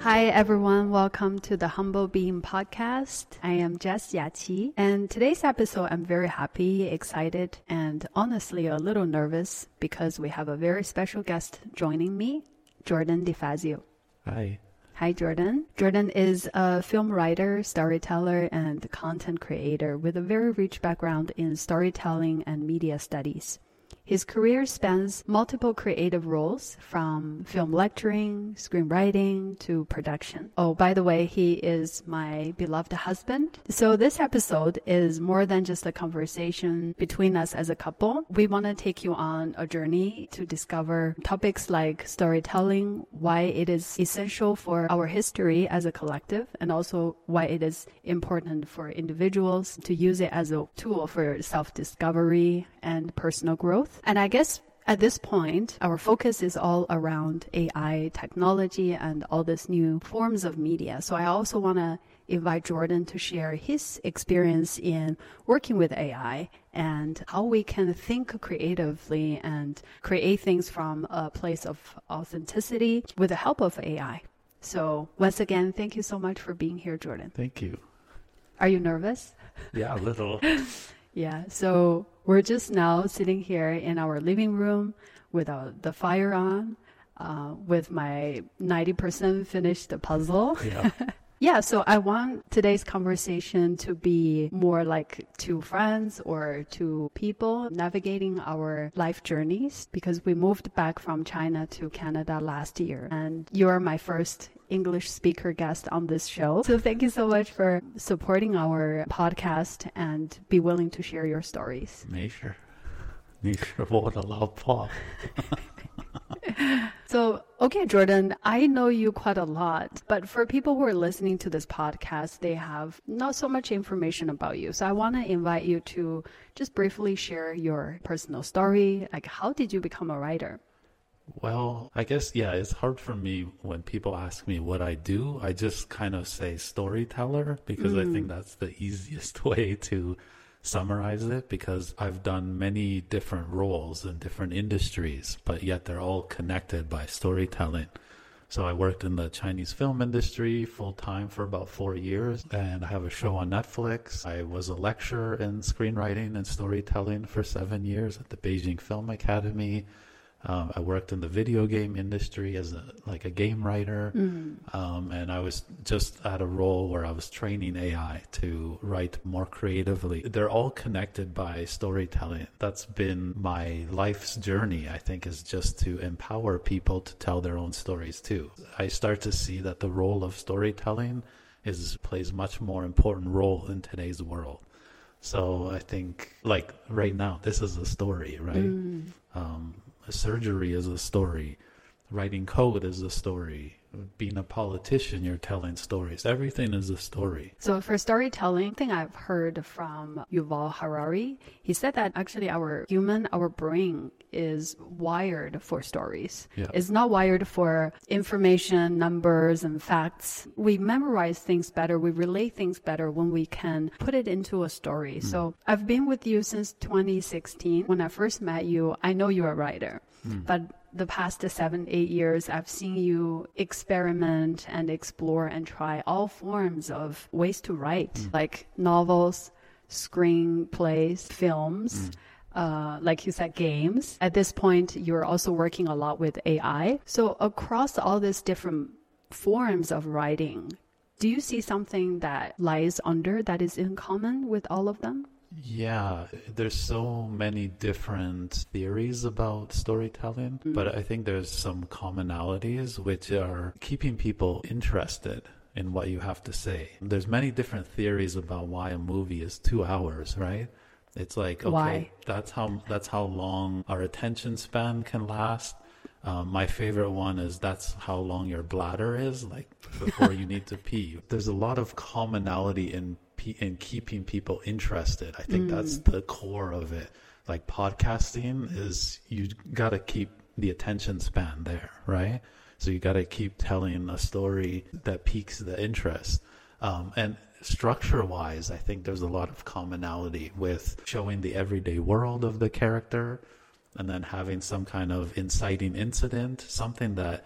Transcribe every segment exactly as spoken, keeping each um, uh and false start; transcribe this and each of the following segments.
Hi, everyone. Welcome to the Humble Being Podcast. I am Jess Yachi. And today's episode, I'm very happy, excited, and honestly a little nervous because we have a very special guest joining me, Jordan DeFazio. Hi. Hi, Jordan. Jordan is a film writer, storyteller, and content creator with a very rich background in storytelling and media studies. His career spans multiple creative roles, from film lecturing, screenwriting, to production. Oh, by the way, he is my beloved husband. So this episode is more than just a conversation between us as a couple. We want to take you on a journey to discover topics like storytelling, why it is essential for our history as a collective, and also why it is important for individuals to use it as a tool for self-discovery and personal growth. And I guess at this point, our focus is all around A I technology and all these new forms of media. So I also want to invite Jordan to share his experience in working with A I and how we can think creatively and create things from a place of authenticity with the help of A I. So once again, thank you so much for being here, Jordan. Thank you. Are you nervous? Yeah, a little. Yeah, so we're just now sitting here in our living room with uh, the fire on, uh, with my ninety percent finished puzzle. Yeah. Yeah, so I want today's conversation to be more like two friends or two people navigating our life journeys, because we moved back from China to Canada last year, and you're my first English speaker guest on this show. So thank you so much for supporting our podcast and be willing to share your stories. 没事，你是我的老婆。 So, okay, Jordan, I know you quite a lot, but for people who are listening to this podcast, they have not so much information about you. So I want to invite you to just briefly share your personal story. Like, how did you become a writer? Well, I guess, yeah, it's hard for me when people ask me what I do. I just kind of say storyteller because mm. I think that's the easiest way to summarize it, because I've done many different roles in different industries, but yet they're all connected by storytelling. So I worked in the Chinese film industry full-time for about four years, and I have a show on Netflix. I was a lecturer in screenwriting and storytelling for seven years at the Beijing Film Academy. Um, I worked in the video game industry as a, like a game writer, mm-hmm. um, and I was just at a role where I was training A I to write more creatively. They're all connected by storytelling. That's been my life's journey, I think, is just to empower people to tell their own stories too. I start to see that the role of storytelling is plays much more important role in today's world. So I think, like right now, this is a story, right? Mm. Um, surgery is a story. Writing code is a story. Being a politician, you're telling stories. Everything is a story. So for storytelling, I think I've heard from Yuval Harari. He said that actually our human, our brain is wired for stories. Yeah. It's not wired for information, numbers, and facts. We memorize things better. We relate things better when we can put it into a story. Mm. So I've been with you since twenty sixteen. When I first met you, I know you're a writer, mm. but the past seven, eight years, I've seen you experiment and explore and try all forms of ways to write, mm. like novels, screenplays, films, mm. uh, like you said, games. At this point, you're also working a lot with A I. So across all these different forms of writing, do you see something that lies under that is in common with all of them? Yeah, there's so many different theories about storytelling, mm. but I think there's some commonalities which are keeping people interested in what you have to say. There's many different theories about why a movie is two hours, right? It's like, okay, why? that's how that's how long our attention span can last. Um, my favorite one is that's how long your bladder is, like before you need to pee. There's a lot of commonality in in keeping people interested. I think mm. that's the core of it. Like podcasting is, you got to keep the attention span there, right? So you got to keep telling a story that piques the interest. Um, and structure-wise, I think there's a lot of commonality with showing the everyday world of the character and then having some kind of inciting incident, something that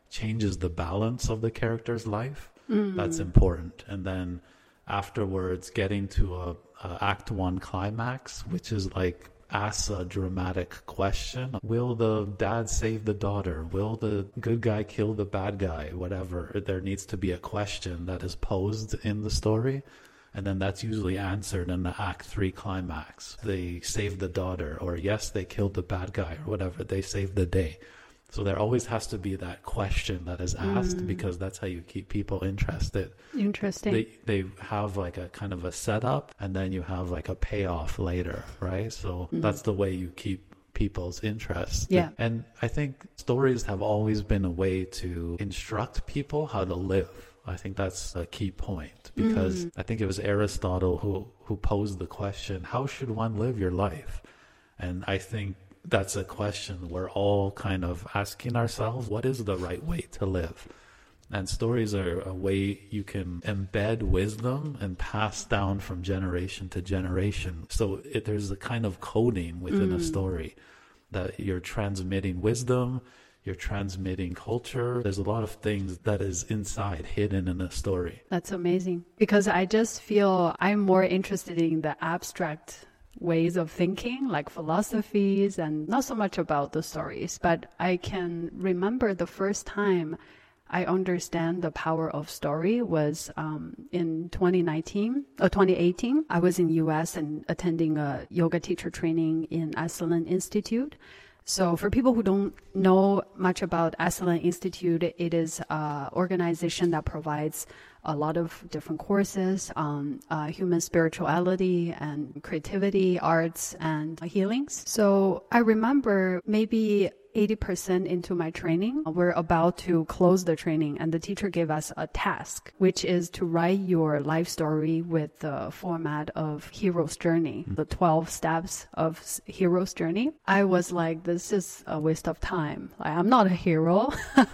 changes the balance of the character's life. Mm. That's important. And then afterwards, getting to a, a act one climax, which is like asks a dramatic question. Will the dad save the daughter? Will the good guy kill the bad guy? Whatever. There needs to be a question that is posed in the story. And then that's usually answered in the act three climax. They saved the daughter, or yes, they killed the bad guy, or whatever. They saved the day. So there always has to be that question that is asked mm. because that's how you keep people interested. Interesting. They they have like a kind of a setup and then you have like a payoff later, right? So mm. that's the way you keep people's interest. Yeah. And I think stories have always been a way to instruct people how to live. I think that's a key point because mm. I think it was Aristotle who, who posed the question, how should one live your life? And I think that's a question we're all kind of asking ourselves. What is the right way to live? And stories are a way you can embed wisdom and pass down from generation to generation. So it, there's a kind of coding within mm. a story that you're transmitting wisdom, you're transmitting culture. There's a lot of things that is inside, hidden in a story. That's amazing. Because I just feel I'm more interested in the abstract ways of thinking, like philosophies, and not so much about the stories. But I can remember the first time I understand the power of story was um, in twenty nineteen or twenty eighteen. I was in U S and attending a yoga teacher training in Esalen Institute. So for people who don't know much about Esalen Institute, it is an organization that provides a lot of different courses on uh, human spirituality and creativity, arts, and healings. So I remember maybe eighty percent into my training, we're about to close the training, and the teacher gave us a task, which is to write your life story with the format of hero's journey, the twelve steps of hero's journey. I was like, this is a waste of time. Like, I'm not a hero.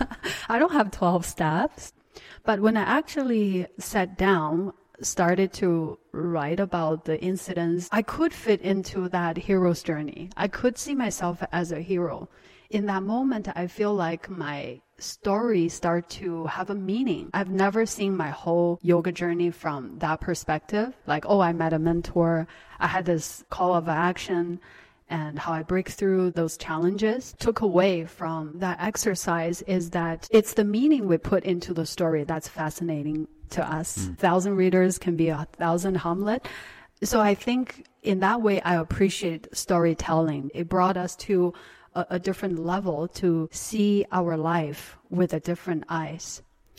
I don't have twelve steps. But when I actually sat down, started to write about the incidents, I could fit into that hero's journey. I could see myself as a hero. In that moment, I feel like my story start to have a meaning. I've never seen my whole yoga journey from that perspective. Like, oh, I met a mentor. I had this call of action. And how I break through those challenges took away from that exercise is that it's the meaning we put into the story that's fascinating to us. Mm. Thousand readers can be a thousand Hamlet. So I think in that way, I appreciate storytelling. It brought us to a, a different level to see our life with a different eyes.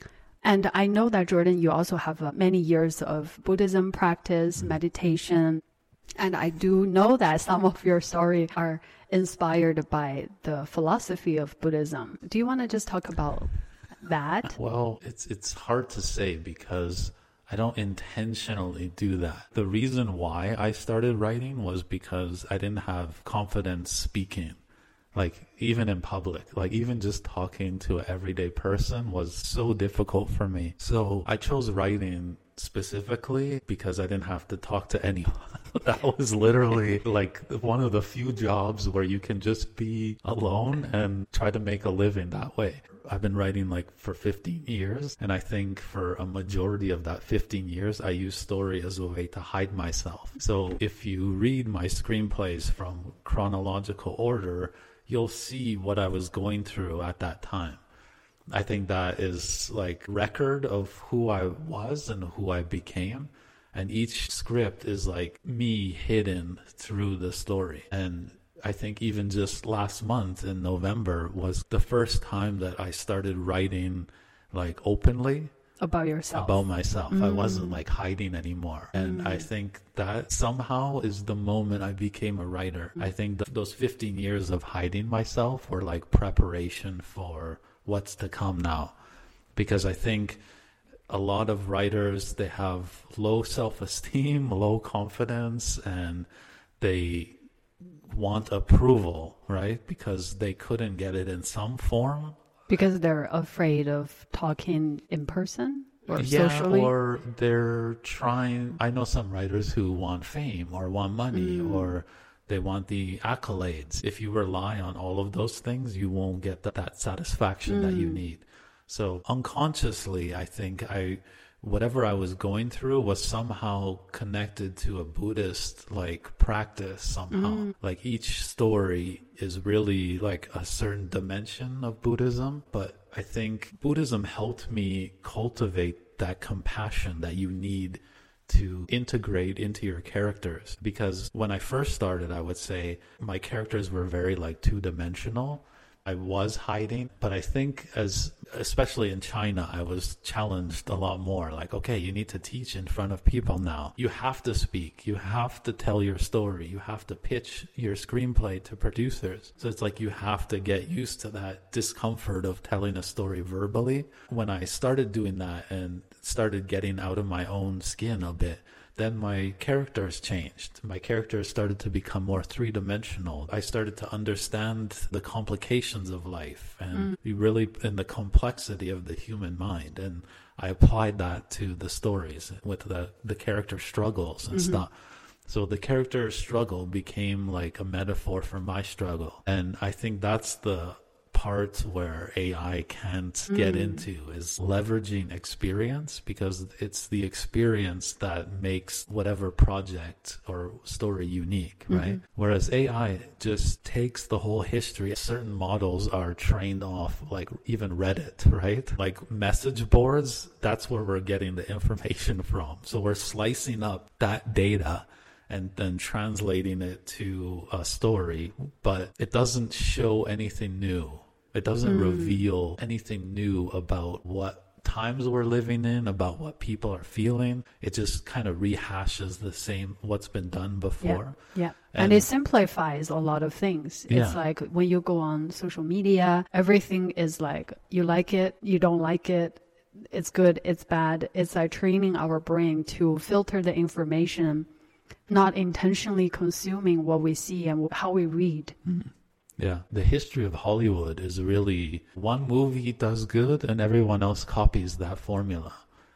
And I know that, Jordan, you also have uh, many years of Buddhism practice, mm. meditation. And I do know that some of your stories are inspired by the philosophy of Buddhism. Do you want to just talk about that? Well, it's it's hard to say because I don't intentionally do that. The reason why I started writing was because I didn't have confidence speaking. Like, even in public, like even just talking to an everyday person was so difficult for me. So I chose writing specifically because I didn't have to talk to anyone. That was literally like one of the few jobs where you can just be alone and try to make a living that way. I've been writing like for fifteen years, and I think for a majority of that fifteen years, I use story as a way to hide myself. So if you read my screenplays from chronological order, you'll see what I was going through at that time. I think that is like record of who I was and who I became. And each script is like me hidden through the story. And I think even just last month in November was the first time that I started writing like openly. About yourself. About myself. Mm. I wasn't like hiding anymore. And mm. I think that somehow is the moment I became a writer. Mm. I think th- those fifteen years of hiding myself were like preparation for what's to come now. Because I think a lot of writers, they have low self-esteem, low confidence, and they want approval, right? Because they couldn't get it in some form. Because they're afraid of talking in person or yeah, socially? Or they're trying, I know some writers who want fame or want money mm. or they want the accolades. If you rely on all of those things, you won't get that, that satisfaction mm. that you need. So unconsciously, I think I, whatever I was going through was somehow connected to a Buddhist like practice somehow. Mm. Like each story is really like a certain dimension of Buddhism, but I think Buddhism helped me cultivate that compassion that you need to integrate into your characters. Because when I first started, I would say my characters were very like two-dimensional. I was hiding, but I think as, especially in China, I was challenged a lot more. Like, okay, you need to teach in front of people now. You have to speak. You have to tell your story. You have to pitch your screenplay to producers. So it's like you have to get used to that discomfort of telling a story verbally. When I started doing that and started getting out of my own skin a bit, then my characters changed. My characters started to become more three-dimensional. I started to understand the complications of life and mm. really in the complexity of the human mind. And I applied that to the stories with the, the character struggles and mm-hmm. stuff. So the character struggle became like a metaphor for my struggle. And I think that's the part where A I can't get mm. into is leveraging experience, because it's the experience that makes whatever project or story unique, mm-hmm. right? Whereas A I just takes the whole history. Certain models are trained off like even Reddit, right? Like message boards, that's where we're getting the information from. So we're slicing up that data and then translating it to a story, but it doesn't show anything new. It doesn't mm. reveal anything new about what times we're living in, about what people are feeling. It just kind of rehashes the same, what's been done before. Yeah, yeah. And, and it simplifies a lot of things. Yeah. It's like when you go on social media, everything is like, you like it, you don't like it, it's good, it's bad. It's like training our brain to filter the information, not intentionally consuming what we see and how we read. Mm. Yeah, the history of Hollywood is really one movie does good and everyone else copies that formula.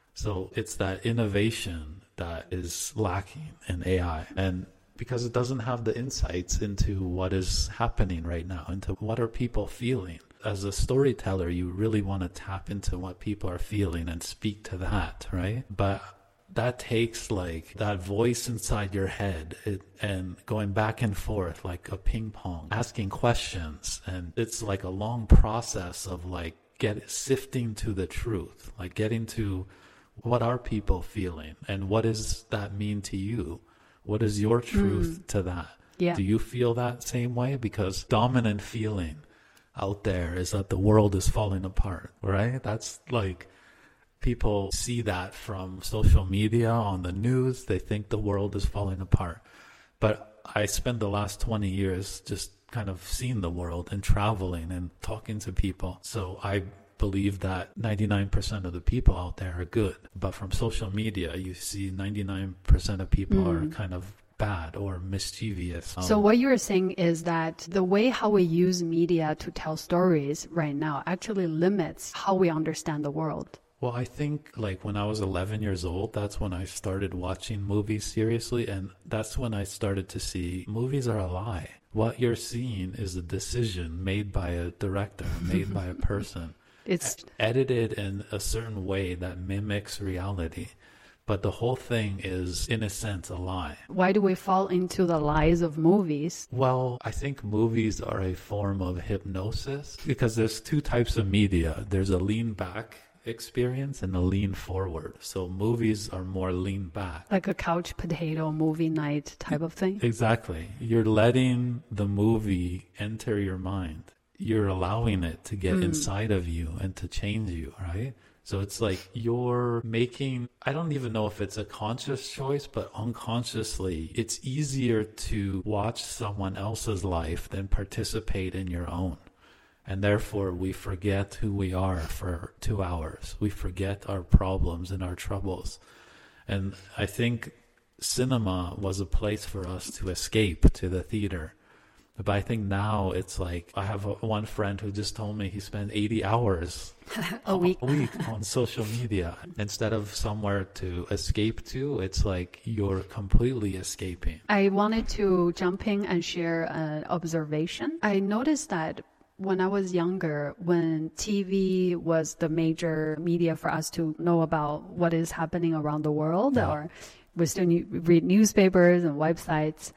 So it's that innovation that is lacking in A I. And because it doesn't have the insights into what is happening right now, into what are people feeling. As a storyteller, you really want to tap into what people are feeling and speak to that, right? But that takes like that voice inside your head it, and going back and forth like a ping pong, asking questions. And it's like a long process of like get sifting to the truth, like getting to what are people feeling and what does that mean to you? What is your truth mm. to that? Yeah. Do you feel that same way? Because dominant feeling out there is that the world is falling apart, right? That's like, people see that from social media, on the news. They think the world is falling apart. But I spent the last twenty years just kind of seeing the world and traveling and talking to people. So I believe that ninety-nine percent of the people out there are good. But from social media, you see ninety-nine percent of people mm. are kind of bad or mischievous. Um, so what you're saying is that the way how we use media to tell stories right now actually limits how we understand the world. Well, I think like when I was eleven years old, that's when I started watching movies seriously. And that's when I started to see movies are a lie. What you're seeing is a decision made by a director, made by a person. It's edited in a certain way that mimics reality. But the whole thing is, in a sense, a lie. Why do we fall into the lies of movies? Well, I think movies are a form of hypnosis because there's two types of media. There's a lean back experience and a lean forward. So movies are more lean back. Like a couch potato movie night type of thing? Exactly. You're letting the movie enter your mind. You're allowing it to get mm. inside of you and to change you, right? So it's like you're making, I don't even know if it's a conscious choice, but unconsciously, it's easier to watch someone else's life than participate in your own. And therefore, we forget who we are for two hours. We forget our problems and our troubles. And I think cinema was a place for us to escape to the theater. But I think now it's like, I have a, one friend who just told me he spent eighty hours a week. a week on social media. Instead of somewhere to escape to, it's like you're completely escaping. I wanted to jump in and share an observation. I noticed that when I was younger, when T V was the major media for us to know about what is happening around the world, yeah. or we still need, read newspapers and websites,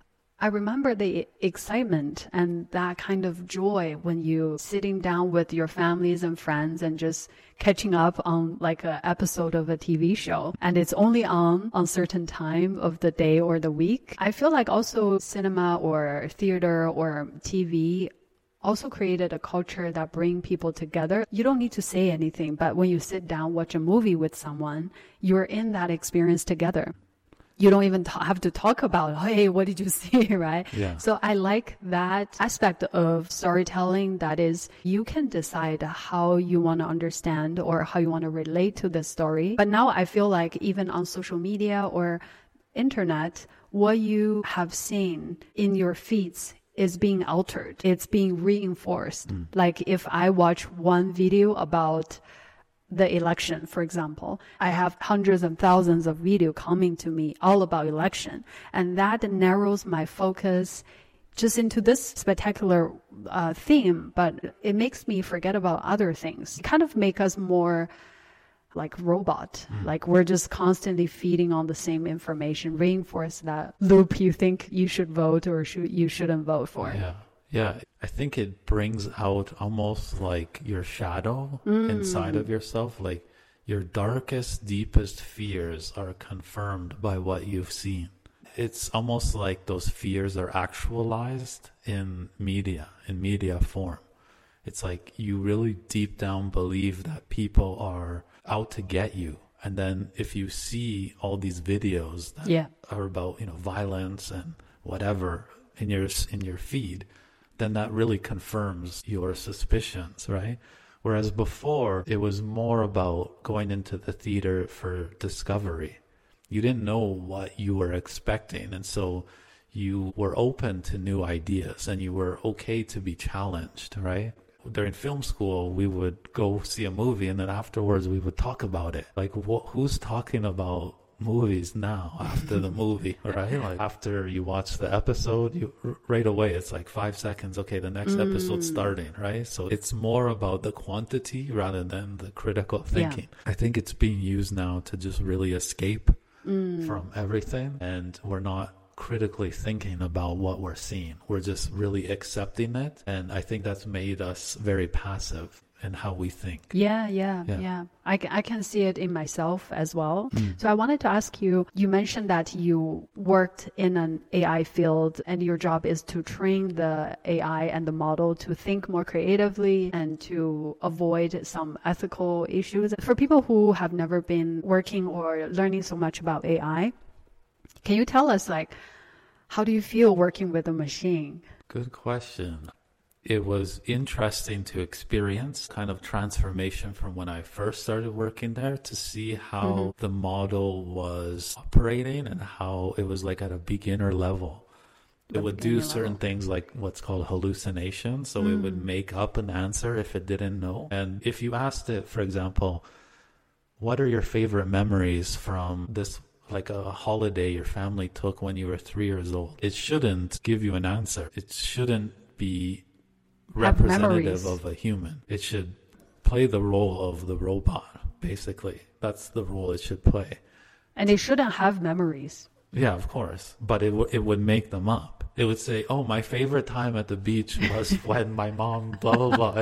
I remember the excitement and that kind of joy when you sitting down with your families and friends and just catching up on like an episode of a T V show. And it's only on on certain time of the day or the week. I feel like also cinema or theater or T V also created a culture that bring people together. You don't need to say anything, but when you sit down, watch a movie with someone, you're in that experience together. You don't even t- have to talk about, hey, what did you see, right? Yeah. So I like that aspect of storytelling. That is, you can decide how you want to understand or how you want to relate to the story. But now I feel like even on social media or internet, what you have seen in your feeds is being altered. It's being reinforced. Mm. Like if I watch one video about the election, for example, I have hundreds of thousands of video coming to me all about election. And that narrows my focus just into this spectacular uh, theme, but it makes me forget about other things. It kind of make us more like robot, mm. like we're just constantly feeding on the same information, reinforce that loop you think you should vote or should, you shouldn't vote for. Yeah. Yeah, I think it brings out almost like your shadow mm. inside of yourself. Like your darkest, deepest fears are confirmed by what you've seen. It's almost like those fears are actualized in media, in media form. It's like you really deep down believe that people are out to get you. And then if you see all these videos that yeah. are about, you know, violence and whatever in your in your feed, then that really confirms your suspicions, right? Whereas before, it was more about going into the theater for discovery. You didn't know what you were expecting, and so you were open to new ideas, and you were okay to be challenged, right? During film school, we would go see a movie, and then afterwards we would talk about it. Like, wh- who's talking about movies now after the movie, right? Like after you watch the episode, you right away it's like five seconds. Okay, the next mm. episode's starting, right? So it's more about the quantity rather than the critical thinking. Yeah. I think it's being used now to just really escape mm. from everything, and we're not critically thinking about what we're seeing. We're just really accepting it, and I think that's made us very passive in how we think. Yeah, yeah, yeah. yeah. I, I can see it in myself as well. Mm. So I wanted to ask you, you mentioned that you worked in an A I field and your job is to train the A I and the model to think more creatively and to avoid some ethical issues. For people who have never been working or learning so much about A I, can you tell us, like, how do you feel working with a machine? Good question. It was interesting to experience kind of transformation from when I first started working there to see how mm-hmm. the model was operating and how it was like at a beginner level. It would do certain level. things like what's called hallucination. So mm. it would make up an answer if it didn't know. And if you asked it, for example, what are your favorite memories from this, like a holiday your family took when you were three years old? It shouldn't give you an answer. It shouldn't be representative of a human. It should play the role of the robot, basically. That's the role it should play. And it shouldn't have memories. Yeah, of course. But it, w- it would make them up. It would say, oh, my favorite time at the beach was when my mom blah, blah, blah.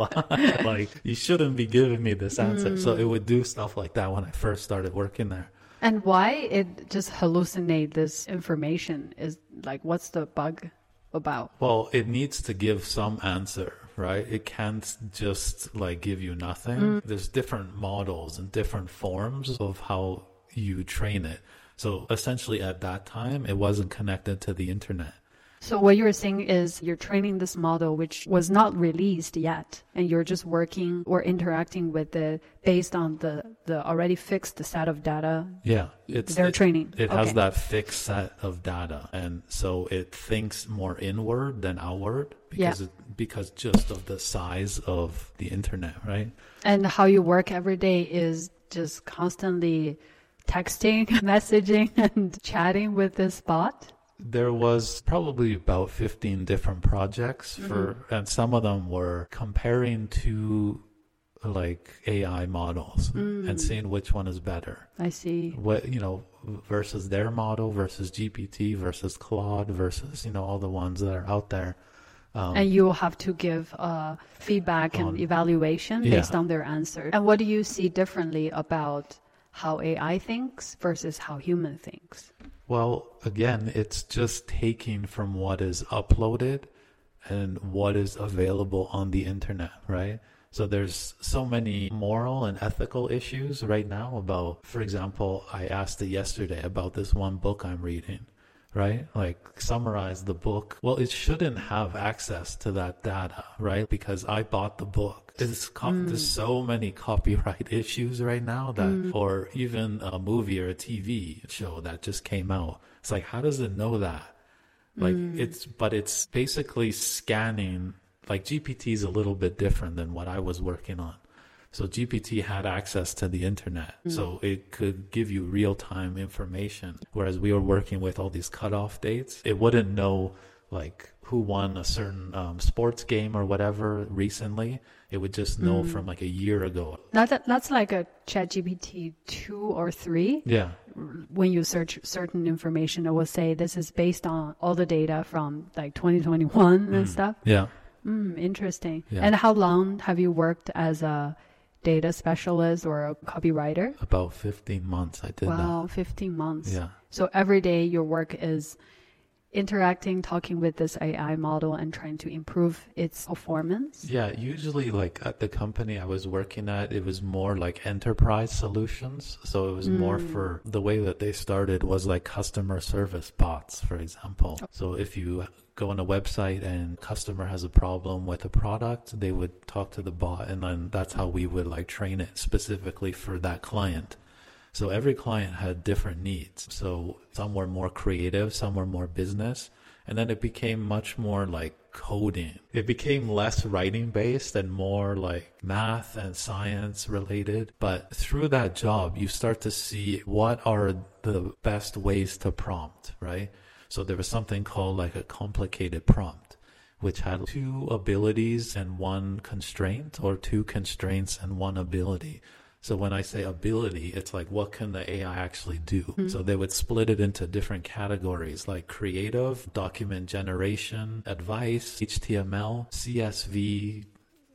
And like, you shouldn't be giving me this answer. Mm. So it would do stuff like that when I first started working there. And why it just hallucinate this information is like, what's the bug about? Well, it needs to give some answer, right? It can't just like give you nothing. Mm. There's different models and different forms of how you train it. So essentially at that time, it wasn't connected to the internet. So what you're saying is you're training this model which was not released yet, and you're just working or interacting with it based on the, the already fixed set of data. Yeah. It's, they're it, training. It okay. has that fixed set of data. And so it thinks more inward than outward because, yeah. it, because just of the size of the internet, right? And how you work every day is just constantly texting, messaging, and chatting with this bot. There was probably about fifteen different projects for, mm-hmm. and some of them were comparing two like A I models mm. and seeing which one is better. I see. What, you know, versus their model versus G P T versus Claude versus, you know, all the ones that are out there. Um, and you will have to give uh, feedback on, and evaluation yeah. based on their answer. And what do you see differently about how A I thinks versus how human thinks? Well, again, it's just taking from what is uploaded and what is available on the internet, right? So there's so many moral and ethical issues right now about, for example, I asked it yesterday about this one book I'm reading, right? Like summarize the book. Well, it shouldn't have access to that data, right? Because I bought the book. There's, co- mm. there's so many copyright issues right now that, mm. or even a movie or a T V show that just came out. It's like, how does it know that? Like mm. it's, but it's basically scanning. Like G P T is a little bit different than what I was working on. So G P T had access to the internet, mm. so it could give you real-time information. Whereas we were working with all these cutoff dates, it wouldn't know like who won a certain um, sports game or whatever recently. It would just know mm. from like a year ago. That, that's like a ChatGPT two or three. Yeah. When you search certain information, it will say this is based on all the data from like twenty twenty-one mm. and stuff. Yeah. Mm, interesting. Yeah. And how long have you worked as a data specialist or a copywriter? About fifteen months I did wow, that. Wow, fifteen months. Yeah. So every day your work is interacting, talking with this A I model and trying to improve its performance? Yeah, usually like at the company I was working at, it was more like enterprise solutions. So it was mm. more for the way that they started was like customer service bots, for example. Oh. So if you go on a website and customer has a problem with a product, they would talk to the bot, and then that's how we would like train it specifically for that client. So every client had different needs. So some were more creative, some were more business. And then it became much more like coding. It became less writing based and more like math and science related. But through that job, you start to see what are the best ways to prompt, right? So there was something called like a complicated prompt, which had two abilities and one constraint, or two constraints and one ability. So when I say ability, it's like, what can the A I actually do? Mm-hmm. So they would split it into different categories like creative, document generation, advice, H T M L, C S V,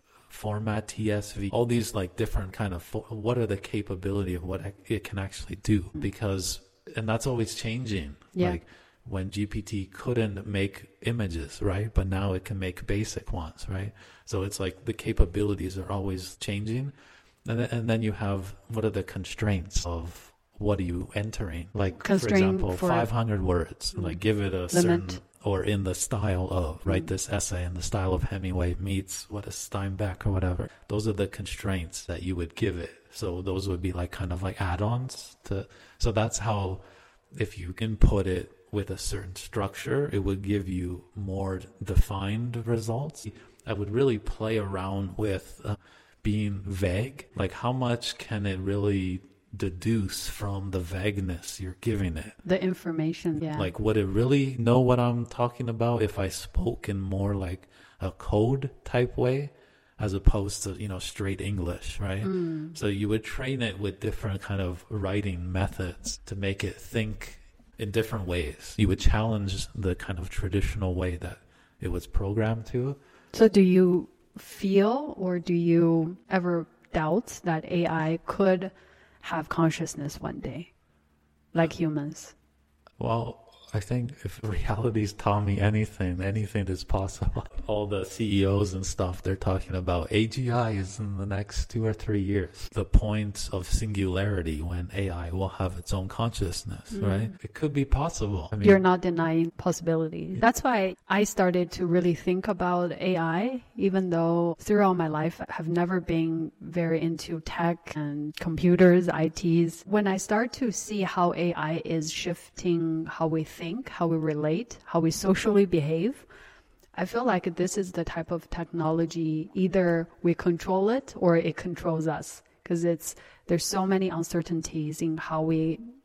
format, T S V, all these like different kind of, fo- what are the capability of what it can actually do? Mm-hmm. Because, and that's always changing. Yeah. Like when G P T couldn't make images, right? But now it can make basic ones, right? So it's like the capabilities are always changing. And then, and then you have, what are the constraints of what are you entering? Like, Constraint for example, for five hundred words, like give it a limit. Certain, or in the style of, write mm. this essay in the style of Hemingway meets what is Steinbeck or whatever. Those are the constraints that you would give it. So those would be like kind of like add-ons to, so that's how, if you input it with a certain structure, it would give you more defined results. I would really play around with uh, being vague, like how much can it really deduce from the vagueness you're giving it? The information, yeah. Like, would it really know what I'm talking about if I spoke in more like a code type way, as opposed to, you know, straight English, right? Mm. So you would train it with different kind of writing methods to make it think in different ways. You would challenge the kind of traditional way that it was programmed to. So do you feel, or do you ever doubt that A I could have consciousness one day, like humans? Well, I think if reality's taught me anything, anything is possible. All the C E Os and stuff, they're talking about A G I is in the next two or three years. The point of singularity when A I will have its own consciousness, mm. right? It could be possible. I mean, you're not denying possibilities. Yeah. That's why I started to really think about A I, even though throughout my life I have never been very into tech and computers, I Ts. When I start to see how A I is shifting how we think, how we relate, how we socially behave, I feel like this is the type of technology, either we control it or it controls us, because it's there's so many uncertainties in how we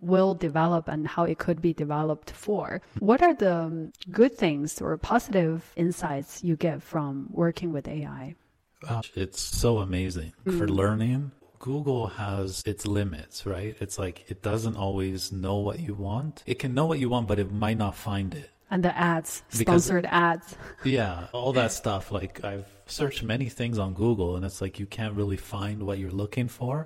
will develop and how it could be developed for. What are the um, good things or positive insights you get from working with A I? Uh, it's so amazing mm. for learning. Google has its limits, right? It's like it doesn't always know what you want. It can know what you want, but it might not find it. And the ads, sponsored because, ads. Yeah, all that stuff. Like I've searched many things on Google and it's like you can't really find what you're looking for.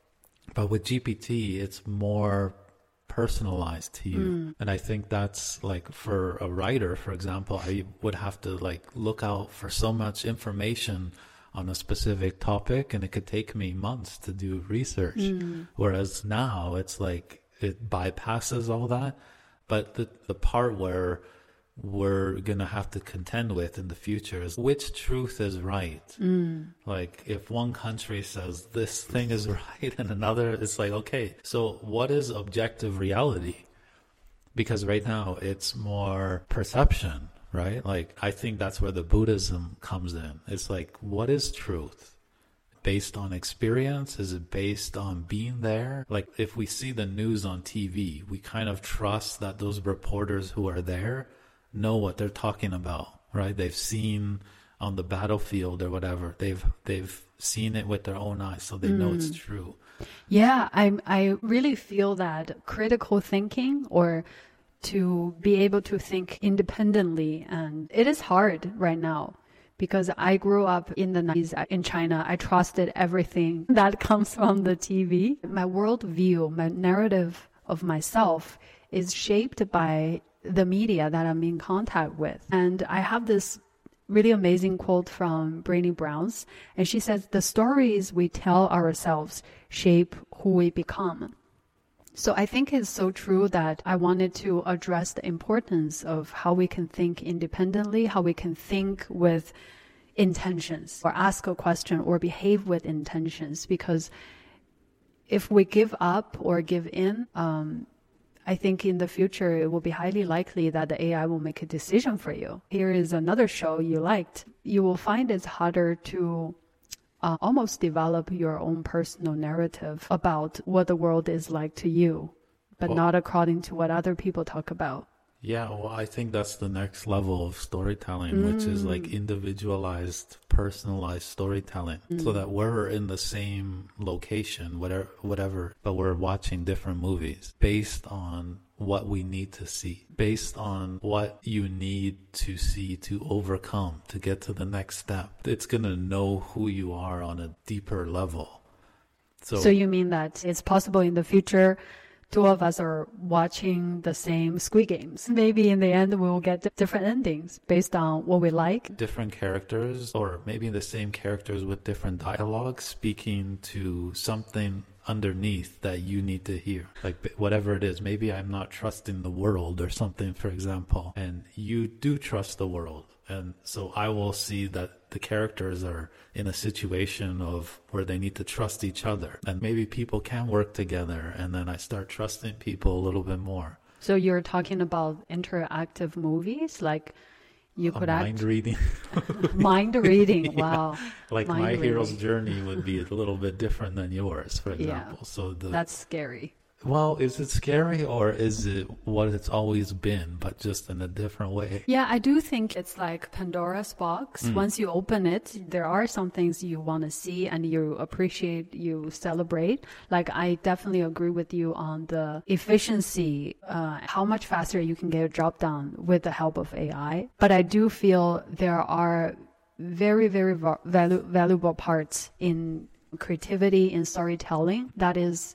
But with G P T, it's more personalized to you. Mm. And I think that's like for a writer, for example, I would have to like look out for so much information on a specific topic and it could take me months to do research. Mm. Whereas now it's like it bypasses all that. But the, the part where we're going to have to contend with in the future is which truth is right. Mm. Like if one country says this thing is right and another, it's like, okay, so what is objective reality? Because right now it's more perception, right? Like I think that's where the Buddhism comes in. It's like, what is truth? Based on experience? Is it based on being there? Like if we see the news on T V, we kind of trust that those reporters who are there know what they're talking about, right? They've seen on the battlefield or whatever. They've they've seen it with their own eyes, so they mm. know it's true. Yeah, I I really feel that critical thinking or to be able to think independently, and it is hard right now. Because I grew up in the nineties in China, I trusted everything that comes from the T V. My worldview, my narrative of myself is shaped by the media that I'm in contact with. And I have this really amazing quote from Brené Brown's, and she says, the stories we tell ourselves shape who we become. So I think it's so true that I wanted to address the importance of how we can think independently, how we can think with intentions or ask a question or behave with intentions. Because if we give up or give in, um, I think in the future it will be highly likely that the A I will make a decision for you. Here is another show you liked. You will find it's harder to Uh, almost develop your own personal narrative about what the world is like to you, but well, not according to what other people talk about. Yeah, well, I think that's the next level of storytelling, mm. which is like individualized, personalized storytelling, mm. so that we're in the same location, whatever, whatever, but we're watching different movies based on what we need to see, based on what you need to see to overcome, to get to the next step. It's going to know who you are on a deeper level. So, so you mean that it's possible in the future, two of us are watching the same Squid Games. Maybe in the end, we will get different endings based on what we like. Different characters, or maybe the same characters with different dialogue, speaking to something underneath that you need to hear, like whatever it is. Maybe I'm not trusting the world or something, for example, and you do trust the world, and so I will see that the characters are in a situation of where they need to trust each other, and maybe people can work together, and then I start trusting people a little bit more. So you're talking about interactive movies, like you could a mind act... reading. Mind reading, wow. Yeah. Like mind my reading. Hero's journey would be a little bit different than yours, for example. Yeah, so the, that's scary. Well, is it scary or is it what it's always been, but just in a different way? Yeah, I do think it's like Pandora's box. Mm. Once you open it, there are some things you want to see and you appreciate, you celebrate. Like I definitely agree with you on the efficiency, uh, how much faster you can get a job done with the help of A I. But I do feel there are very, very valu- valuable parts in creativity, in storytelling that is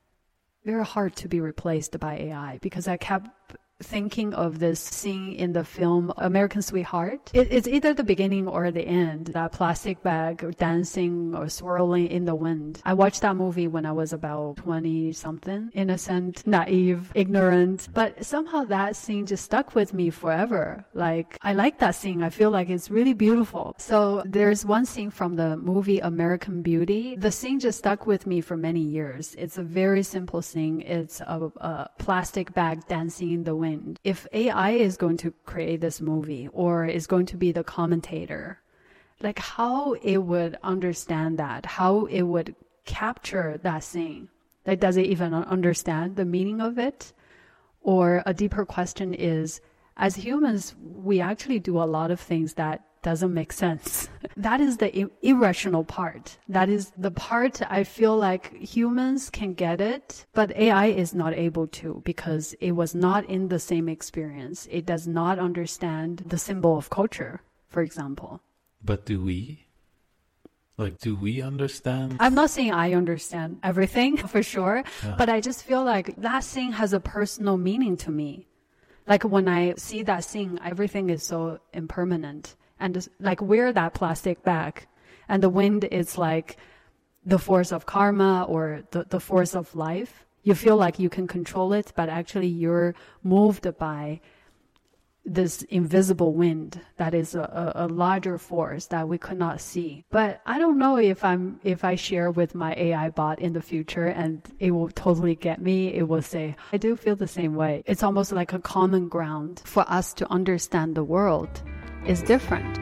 very hard to be replaced by A I, because I kept thinking of this scene in the film American Sweetheart. It, it's either the beginning or the end, that plastic bag dancing or swirling in the wind. I watched that movie when I was about twenty something, innocent, naive, ignorant, but somehow that scene just stuck with me forever. Like, I like that scene. I feel like it's really beautiful. So there's one scene from the movie American Beauty. The scene just stuck with me for many years. It's a very simple scene. It's a, a plastic bag dancing in the wind. If A I is going to create this movie or is going to be the commentator, like how it would understand that, how it would capture that scene Like, does it even understand the meaning of it? Or a deeper question is, as humans, we actually do a lot of things that doesn't make sense. That is the ir- irrational part. That is the part I feel like humans can get it, but A I is not able to because it was not in the same experience. It does not understand the symbol of culture, for example. But do we? Like, do we understand? I'm not saying I understand everything for sure, Yeah. but I just feel like that thing has a personal meaning to me. Like when I see that thing, everything is so impermanent. And just, like wear that plastic bag, and the wind is like the force of karma or the, the force of life. You feel like you can control it, but actually you're moved by this invisible wind that is a, a, a larger force that we could not see. But I don't know if I'm if I share with my A I bot in the future and it will totally get me. It will say, I do feel the same way. It's almost like a common ground for us to understand the world is different.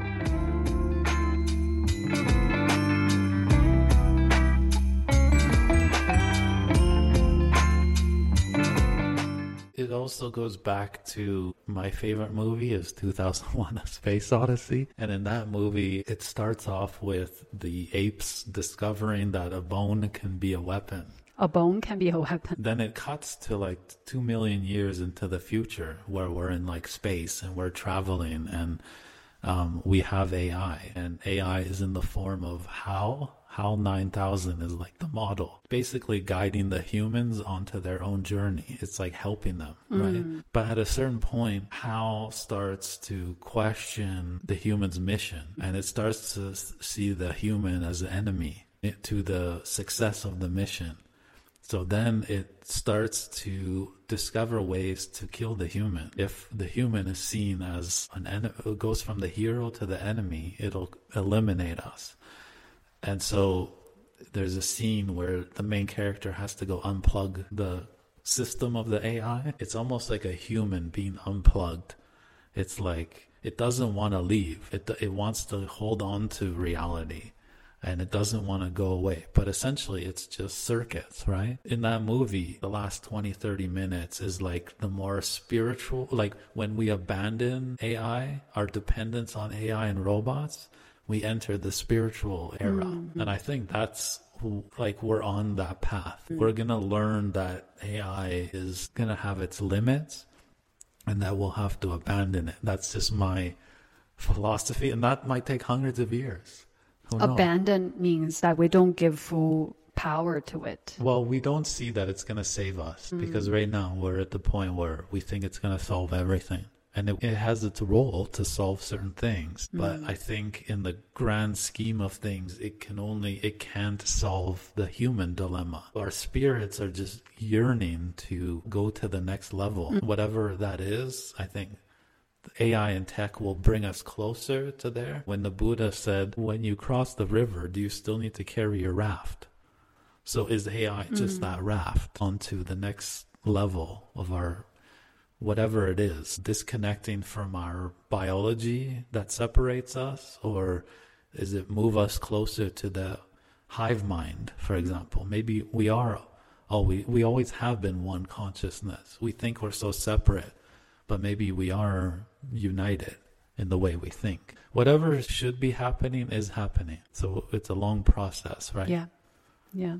It also goes back to my favorite movie is two thousand one: A Space Odyssey. And in that movie, it starts off with the apes discovering that a bone can be a weapon. A bone can be a weapon. Then it cuts to like two million years into the future where we're in like space and we're traveling and um, we have A I. And A I is in the form of HAL. HAL nine thousand is like the model, basically guiding the humans onto their own journey. It's like helping them, mm. right? But at a certain point, HAL starts to question the human's mission, and it starts to see the human as an enemy to the success of the mission. So then it starts to discover ways to kill the human. If the human is seen as an enemy, it goes from the hero to the enemy, it'll eliminate us. And so there's a scene where the main character has to go unplug the system of the A I. It's almost like a human being unplugged. It's like it doesn't want to leave. It it wants to hold on to reality. And it doesn't want to go away. But essentially, it's just circuits, right? In that movie, the last twenty, thirty minutes is like the more spiritual, like when we abandon A I, our dependence on A I and robots, we enter the spiritual era. Mm-hmm. And I think that's like we're on that path. Mm-hmm. We're going to learn that A I is going to have its limits and that we'll have to abandon it. That's just my philosophy. And that might take hundreds of years. Abandon means that we don't give full power to it. Well, we don't see that it's going to save us mm. because right now we're at the point where we think it's going to solve everything. And it, it has its role to solve certain things. Mm. But I think in the grand scheme of things, it can only, it can't solve the human dilemma. Our spirits are just yearning to go to the next level. Mm. Whatever that is, I think A I and tech will bring us closer to there. When the Buddha said, when you cross the river, do you still need to carry your raft? So is A I just mm. that raft onto the next level of our, whatever it is, disconnecting from our biology that separates us? Or is it move us closer to the hive mind, for example? Maybe we are, oh, we, we always have been one consciousness. We think we're so separate. But maybe we are united in the way we think. Whatever should be happening is happening. So it's a long process, right? Yeah. Yeah.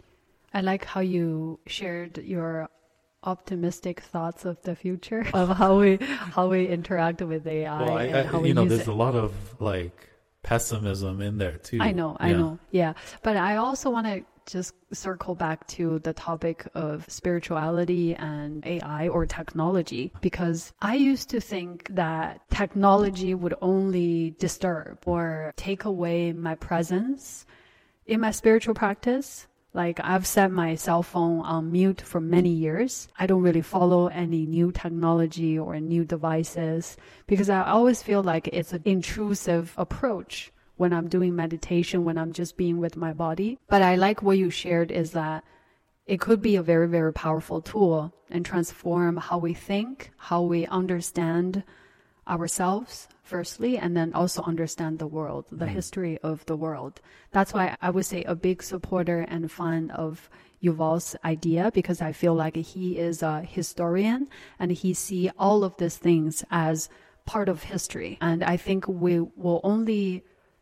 I like how you shared your optimistic thoughts of the future, of how we how we interact with A I. Well, I, and how I, we you know, use there's it. a lot of like pessimism in there too. I know, yeah. I know. Yeah. But I also want to just circle back to the topic of spirituality and A I or technology, because I used to think that technology would only disturb or take away my presence in my spiritual practice. Like I've set my cell phone on mute for many years. I don't really follow any new technology or new devices because I always feel like it's an intrusive approach when I'm doing meditation, when I'm just being with my body. But I like what you shared is that it could be a very, very powerful tool and transform how we think, how we understand ourselves firstly, and then also understand the world, the history of the world. That's why I would say a big supporter and fan of Yuval's idea, because I feel like he is a historian and he sees all of these things as part of history. And I think we will only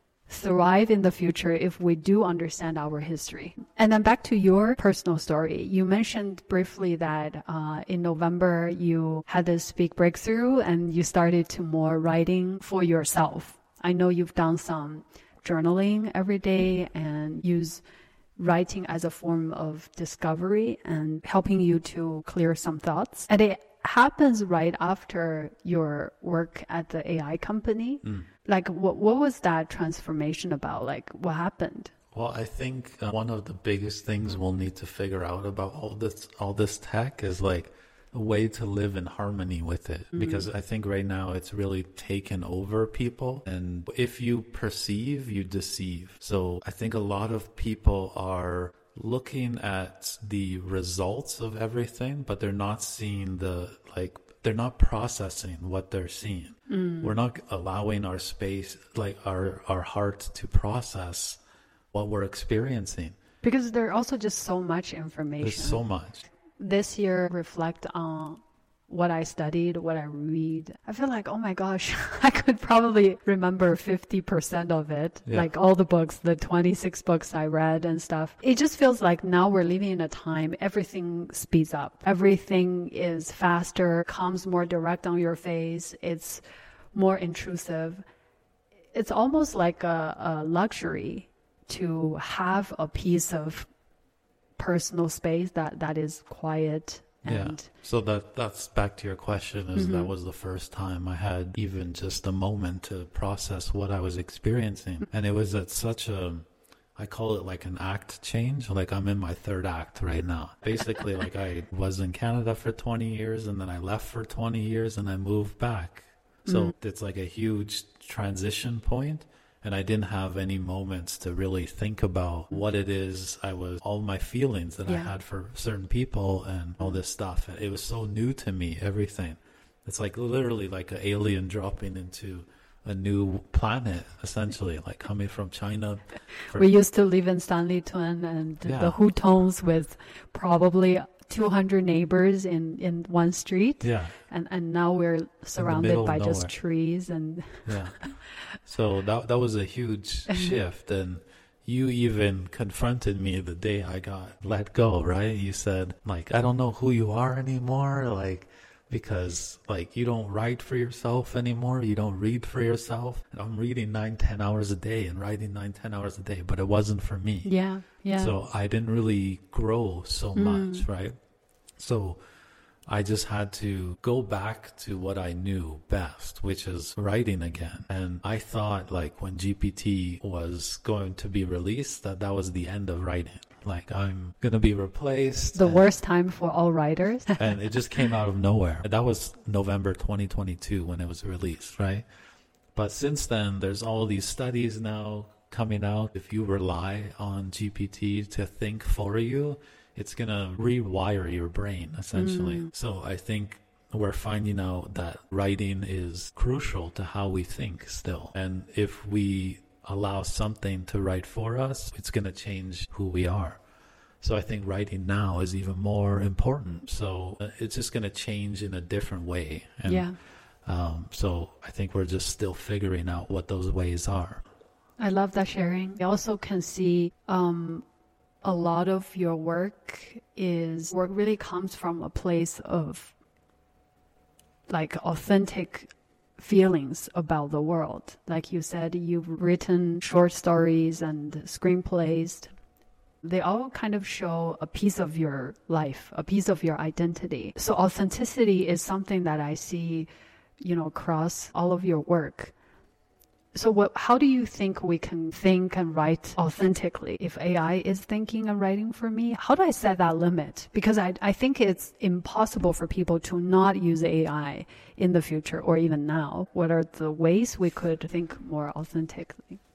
thrive in the future if we do understand our history. And then back to your personal story. You mentioned briefly that uh, in November you had this big breakthrough and you started to more writing for yourself. I know you've done some journaling every day and use writing as a form of discovery and helping you to clear some thoughts. And it happens right after your work at the A I company. Mm. Like, what what was that transformation about? Like, what happened? Well, I think uh, one of the biggest things we'll need to figure out about all this all this tech is like a way to live in harmony with it. Mm. Because I think right now it's really taken over people. And if you perceive, you deceive. So I think a lot of people are looking at the results of everything, but they're not seeing the, like, they're not processing what they're seeing. Mm. We're not allowing our space, like our, our heart to process what we're experiencing. Because there's also just so much information. There's so much. This year, reflect on what I studied, what I read. I feel like, oh my gosh, I could probably remember fifty percent of it. Yeah. Like all the books, the twenty-six books I read and stuff. It just feels like now we're living in a time, everything speeds up. Everything is faster, comes more direct on your face. It's more intrusive. It's almost like a, a luxury to have a piece of personal space that, that is quiet. And yeah. So that that's back to your question, is mm-hmm. that was the first time I had even just a moment to process what I was experiencing. And it was at such a, I call it like an act change. Like I'm in my third act right now. Basically, like I was in Canada for twenty years and then I left for twenty years and I moved back. So mm-hmm. it's like a huge transition point. And I didn't have any moments to really think about what it is I was, all my feelings that yeah. I had for certain people and all this stuff. It was so new to me, everything. It's like literally like an alien dropping into a new planet, essentially, like coming from China. For... We used to live in Sanlitun and yeah. the Hutongs with probably two hundred neighbors in, in one street. Yeah. And and now we're surrounded by just trees and... Yeah. So that that was a huge shift. And you even confronted me the day I got let go, right? You said, like, I don't know who you are anymore. Like, because like you don't write for yourself anymore. You don't read for yourself. And I'm reading nine, ten hours a day and writing nine, ten hours a day, but it wasn't for me. Yeah. Yeah. So I didn't really grow so mm. much, right? So I just had to go back to what I knew best, which is writing again. And I thought like when G P T was going to be released, that that was the end of writing. Like I'm going to be replaced. The and, worst time for all writers. And it just came out of nowhere. That was November twenty twenty-two when it was released, right? But since then, there's all these studies now coming out. If you rely on G P T to think for you, it's going to rewire your brain, essentially. Mm. So I think we're finding out that writing is crucial to how we think still. And if we allow something to write for us, it's going to change who we are. So I think writing now is even more important. So it's just going to change in a different way. And, yeah. Um, so I think we're just still figuring out what those ways are. I love that sharing. I also can see... Um, a lot of your work is work really comes from a place of like authentic feelings about the world. Like you said, you've written short stories and screenplays. They all kind of show a piece of your life, a piece of your identity. So authenticity is something that I see, you know, across all of your work. So what, how do you think we can think and write authentically? If A I is thinking and writing for me, how do I set that limit? Because I, I think it's impossible for people to not use A I in the future or even now. What are the ways we could think more authentically?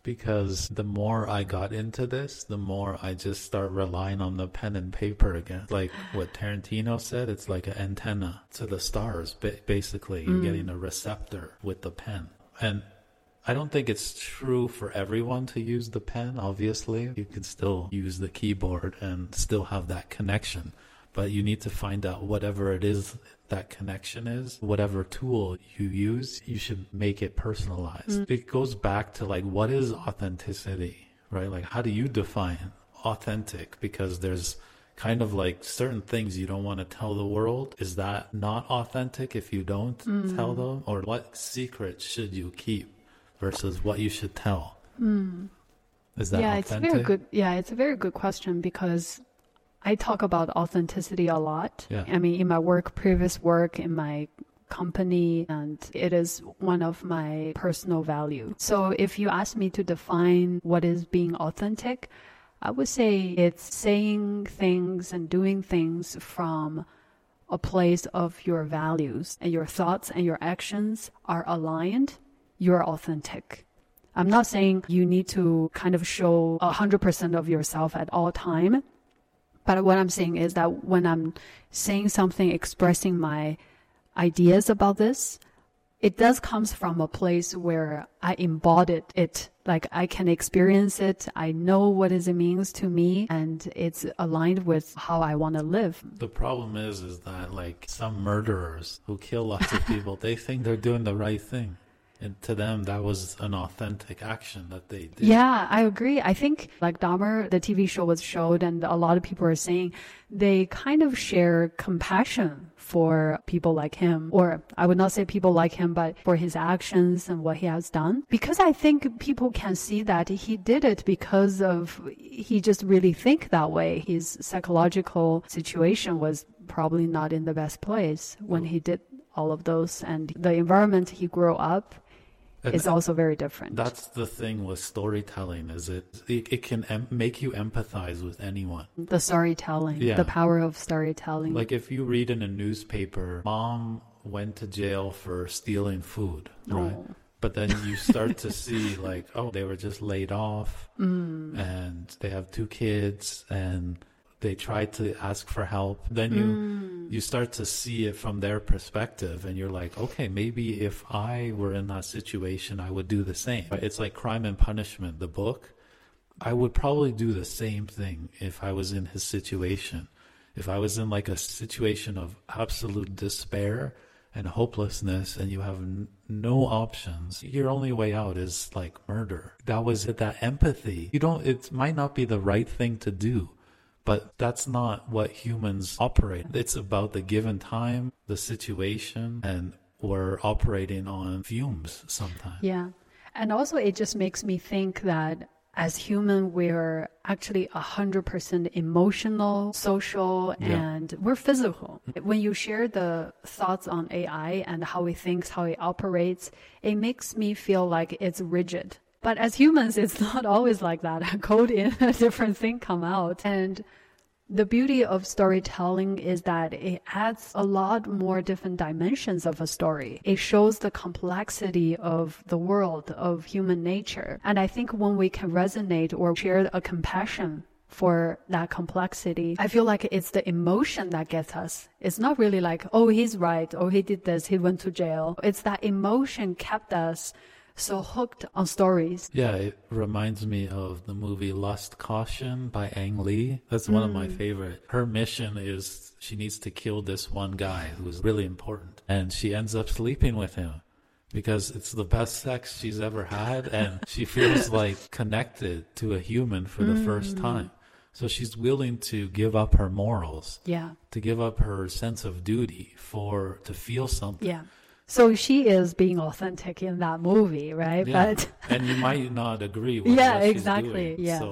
because the more I got into this, the more I just start relying on the pen and paper again. Like what Tarantino said, it's like an antenna to the stars. Ba- basically, you're mm. getting a receptor with the pen. And I don't think it's true for everyone to use the pen, obviously. You can still use the keyboard and still have that connection. But you need to find out whatever it is that connection is, whatever tool you use, you should make it personalized. Mm. It goes back to like, what is authenticity, right? Like, how do you define authentic? Because there's kind of like certain things you don't want to tell the world. Is that not authentic if you don't mm. tell them? Or what secrets should you keep versus what you should tell? Mm. Is that yeah, authentic? It's very good. Yeah, it's a very good question because I talk about authenticity a lot. Yeah. I mean, in my work, previous work, in my company, and it is one of my personal values. So if you ask me to define what is being authentic, I would say it's saying things and doing things from a place of your values, and your thoughts and your actions are aligned. You're authentic. I'm not saying you need to kind of show one hundred percent of yourself at all time. But what I'm saying is that when I'm saying something, expressing my ideas about this, it does come from a place where I embodied it. Like I can experience it. I know what it means to me, and it's aligned with how I want to live. The problem is, is that like some murderers who kill lots of people, they think they're doing the right thing. And to them, that was an authentic action that they did. Yeah, I agree. I think like Dahmer, the T V show was showed, and a lot of people are saying they kind of share compassion for people like him, or I would not say people like him, but for his actions and what he has done. Because I think people can see that he did it because of, he just really think that way. His psychological situation was probably not in the best place when he did all of those, and the environment he grew up And is also very different. That's the thing with storytelling, is it it, it can em- make you empathize with anyone. The storytelling, yeah. The power of storytelling. Like if you read in a newspaper, mom went to jail for stealing food, right? Oh. But then you start to see like, oh, they were just laid off mm. and they have two kids and they tried to ask for help. Then you mm. you start to see it from their perspective, and you're like, okay, maybe if I were in that situation, I would do the same. It's like Crime and Punishment, the book. I would probably do the same thing if I was in his situation. If I was in like a situation of absolute despair and hopelessness, and you have n- no options, your only way out is like murder. That was it, that empathy. You don't. It might not be the right thing to do, but that's not what humans operate. It's about the given time, the situation, and we're operating on fumes sometimes. Yeah. And also it just makes me think that as human, we're actually one hundred percent emotional, social, and yeah. we're physical. When you share the thoughts on A I and how it thinks, how it operates, it makes me feel like it's rigid. But as humans, it's not always like that. A code in, a different thing come out. And the beauty of storytelling is that it adds a lot more different dimensions of a story. It shows the complexity of the world, of human nature. And I think when we can resonate or share a compassion for that complexity, I feel like it's the emotion that gets us. It's not really like, oh, he's right, oh, he did this, he went to jail. It's that emotion kept us so hooked on stories. Yeah, it reminds me of the movie Lust, Caution by Ang Lee. That's one mm. of my favorite. Her mission is she needs to kill this one guy who's really important. And she ends up sleeping with him because it's the best sex she's ever had. And she feels like connected to a human for the mm. first time. So she's willing to give up her morals. Yeah. To give up her sense of duty for to feel something. Yeah. So she is being authentic in that movie, right? Yeah. But and you might not agree with yeah, what she's exactly. doing. Yeah. So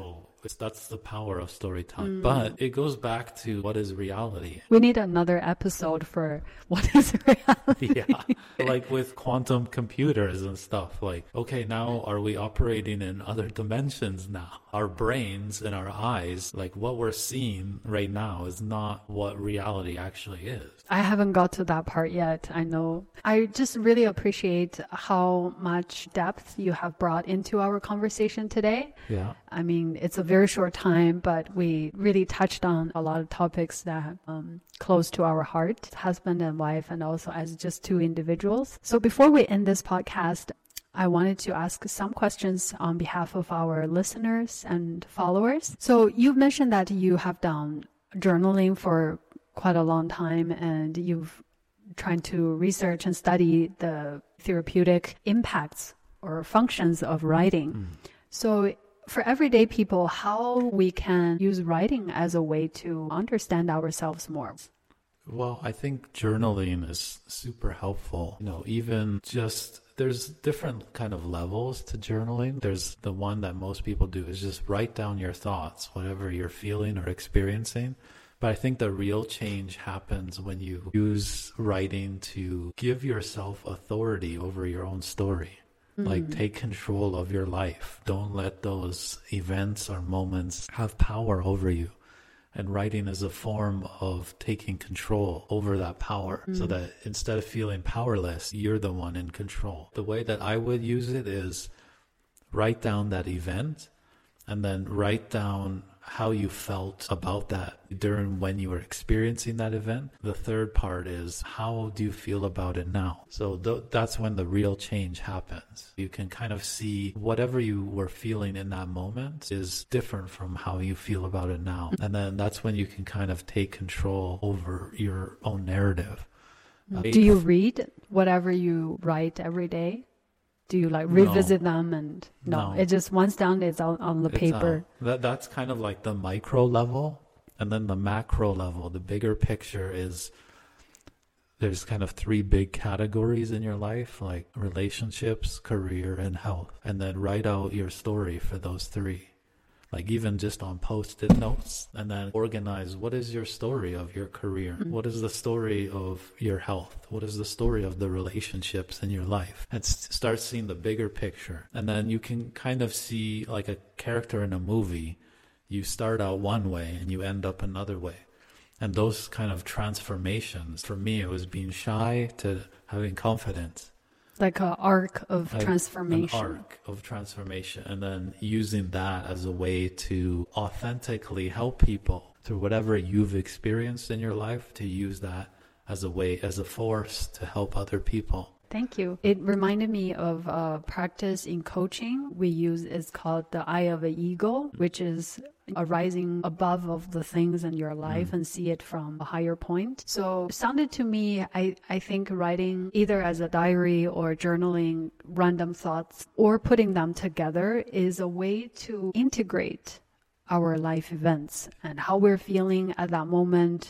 It's, that's the power of storytelling. Mm. But it goes back to what is reality. We need another episode for what is reality. Yeah. Like with quantum computers and stuff. Like, okay, now are we operating in other dimensions now? Our brains and our eyes, like what we're seeing right now is not what reality actually is. I haven't got to that part yet. I know. I just really appreciate how much depth you have brought into our conversation today. Yeah. I mean, it's a very short time, but we really touched on a lot of topics that um close to our heart, husband and wife, and also as just two individuals. So before we end this podcast, I wanted to ask some questions on behalf of our listeners and followers. So you've mentioned that you have done journaling for quite a long time, and you've tried to research and study the therapeutic impacts or functions of writing. Mm. So for everyday people, how we can use writing as a way to understand ourselves more? Well, I think journaling is super helpful. You know, even just there's different kind of levels to journaling. There's the one that most people do is just write down your thoughts, whatever you're feeling or experiencing. But I think the real change happens when you use writing to give yourself authority over your own story. Mm. Like, take control of your life. Don't let those events or moments have power over you. And writing is a form of taking control over that power, mm. so that instead of feeling powerless, you're the one in control. The way that I would use it is write down that event and then write down how you felt about that during when you were experiencing that event. The third part is, how do you feel about it now? So th- that's when the real change happens. You can kind of see whatever you were feeling in that moment is different from how you feel about it now. And then that's when you can kind of take control over your own narrative. Do you read whatever you write every day? Do you like revisit no. them and no, no, it just once down, it's on, on the it's, paper. Uh, that That's kind of like the micro level. And then the macro level, the bigger picture is there's kind of three big categories in your life, like relationships, career, and health. And then write out your story for those three. Like even just on post-it notes, and then organize what is your story of your career? Mm-hmm. What is the story of your health? What is the story of the relationships in your life? And s- start seeing the bigger picture. And then you can kind of see like a character in a movie. You start out one way and you end up another way. And those kind of transformations, for me, it was being shy to having confidence. Like an arc of like transformation. An arc of transformation. And then using that as a way to authentically help people through whatever you've experienced in your life, to use that as a way, as a force to help other people. Thank you. It reminded me of a practice in coaching we use. It's called the eye of an eagle, which is arising above of the things in your life mm. and see it from a higher point. So it sounded to me, I, I think writing either as a diary or journaling random thoughts or putting them together is a way to integrate our life events and how we're feeling at that moment,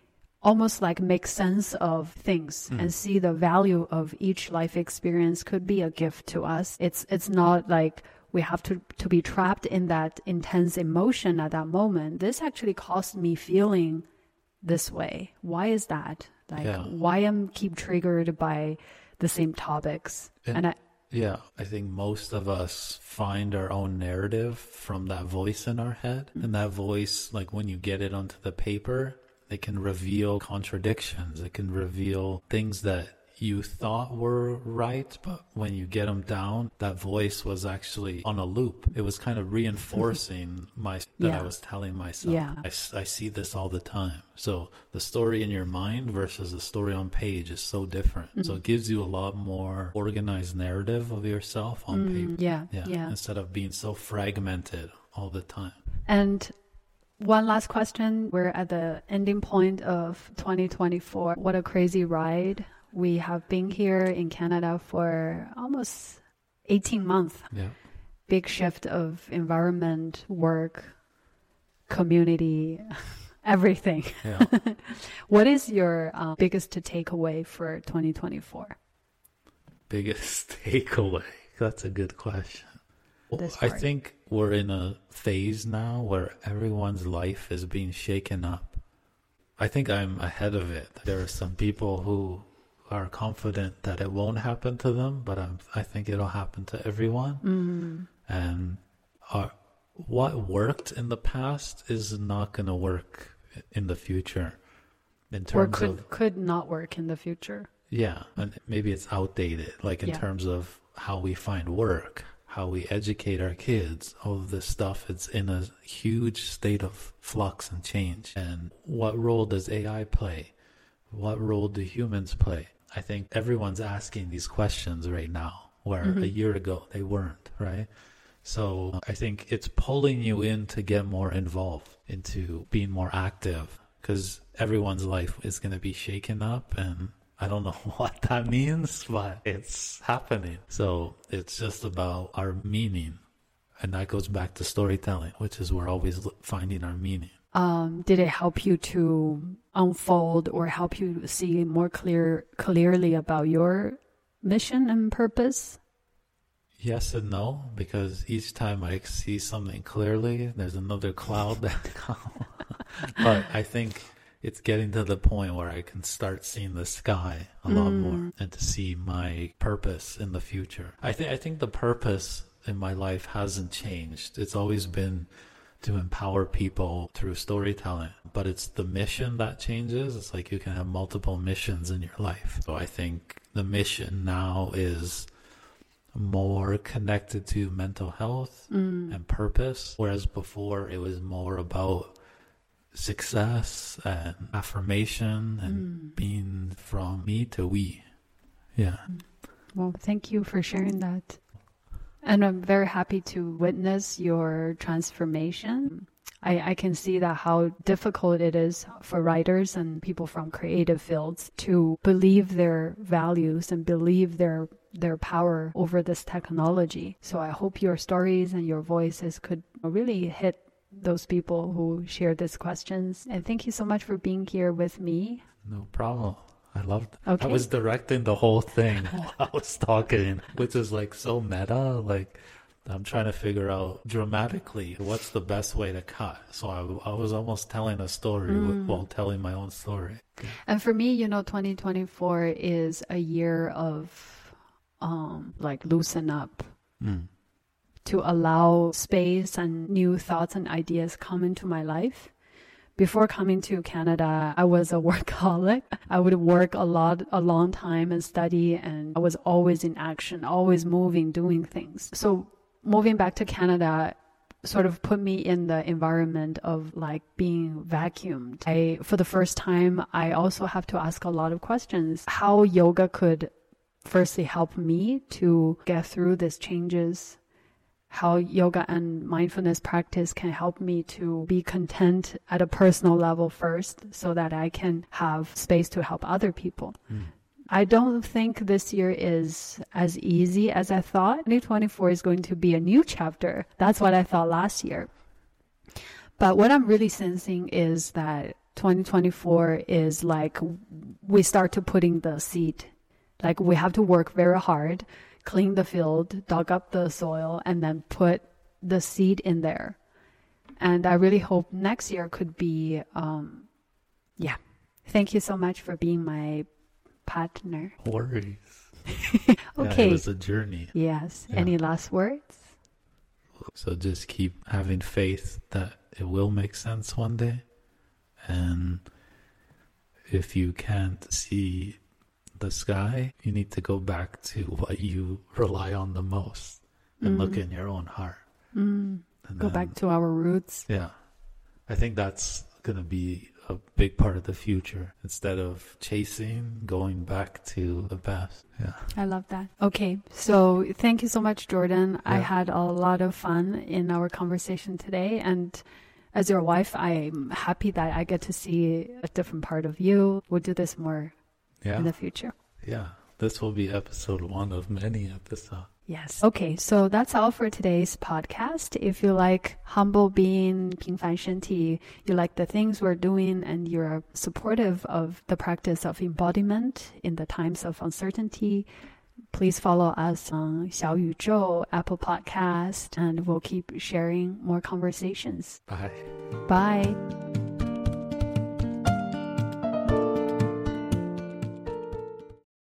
almost like make sense of things mm. and see the value of each life experience could be a gift to us. It's it's not like we have to, to be trapped in that intense emotion at that moment. This actually caused me feeling this way. Why is that? Like, yeah. why am keep triggered by the same topics? And, and I, yeah, I think most of us find our own narrative from that voice in our head. Mm. And that voice, like when you get it onto the paper, it can reveal contradictions. It can reveal things that you thought were right, but when you get them down, that voice was actually on a loop. It was kind of reinforcing my that yeah. I was telling myself. Yeah. I, I see this all the time. So the story in your mind versus the story on page is so different. Mm-hmm. So it gives you a lot more organized narrative of yourself on mm, paper. Yeah, yeah, yeah. Instead of being so fragmented all the time. And one last question. We're at the ending point of twenty twenty-four. What a crazy ride. We have been here in Canada for almost eighteen months. Yeah. Big shift of environment, work, community, everything. Yeah. What is your uh, biggest takeaway for twenty twenty-four? Biggest takeaway? That's a good question. this I part? think we're in a phase now where everyone's life is being shaken up. I think I'm ahead of it. There are some people who are confident that it won't happen to them, but I'm, I think it'll happen to everyone. Mm. And our, what worked in the past is not going to work in the future. In terms Or could, of could not work in the future. yeah, and maybe it's outdated, like in Yeah. terms of how we find work, how we educate our kids, all of this stuff. It's in a huge state of flux and change. And what role does A I play? What role do humans play? I think everyone's asking these questions right now, where Mm-hmm. a year ago they weren't, right? So I think it's pulling you in to get more involved, into being more active, because everyone's life is going to be shaken up, and I don't know what that means, but it's happening. So it's just about our meaning. And that goes back to storytelling, which is we're always lo- finding our meaning. Um, did it help you to unfold or help you see more clear clearly about your mission and purpose? Yes and no, because each time I see something clearly, there's another cloud that comes. But I think it's getting to the point where I can start seeing the sky a lot more and to see my purpose in the future. I think I think the purpose in my life hasn't changed. It's always been to empower people through storytelling, but it's the mission that changes. It's like you can have multiple missions in your life. So I think the mission now is more connected to mental health Mm. and purpose, whereas before it was more about success and affirmation and Mm. being from me to we. Yeah. Well, thank you for sharing that. And I'm very happy to witness your transformation. I, I can see that how difficult it is for writers and people from creative fields to believe their values and believe their their power over this technology. So I hope your stories and your voices could really hit those people who share these questions. And thank you so much for being here with me. No problem. I loved it. Okay. I was directing the whole thing while I was talking, which is like so meta. Like I'm trying to figure out dramatically what's the best way to cut. So I, I was almost telling a story Mm. while telling my own story. And for me, you know, twenty twenty-four is a year of um, like loosen up, Mm. to allow space and new thoughts and ideas come into my life. Before coming to Canada, I was a workaholic. I would work a lot, a long time and study, and I was always in action, always moving, doing things. So moving back to Canada sort of put me in the environment of like being vacuumed. I, for the first time, I also have to ask a lot of questions. How yoga could firstly help me to get through these changes, how yoga and mindfulness practice can help me to be content at a personal level first so that I can have space to help other people. Mm. I don't think this year is as easy as I thought. twenty twenty-four is going to be a new chapter. That's what I thought last year. But what I'm really sensing is that twenty twenty-four is like we start to putting the seed. Like we have to work very hard, clean the field, dug up the soil, and then put the seed in there. And I really hope next year could be, um, yeah. Thank you so much for being my partner. Worries. Okay. Yeah, it was a journey. Yes. Yeah. Any last words? So just keep having faith that it will make sense one day. And if you can't see the sky, you need to go back to what you rely on the most and Mm. look in your own heart. Mm. And Go then- back to our roots. Yeah. I think that's going to be a big part of the future. Instead of chasing, going back to the best. Yeah. I love that. Okay. So thank you so much, Jordan. I Yeah. had a lot of fun in our conversation today. And as your wife, I'm happy that I get to see a different part of you. We'll do this more Yeah. in the future. Yeah. This will be episode one of many episodes. Yes. Okay, so that's all for today's podcast. If you like humble being, 平凡身体, you like the things we're doing, and you're supportive of the practice of embodiment in the times of uncertainty, Please follow us on 小宇宙, Apple Podcast, and we'll keep sharing more conversations. Bye. Bye.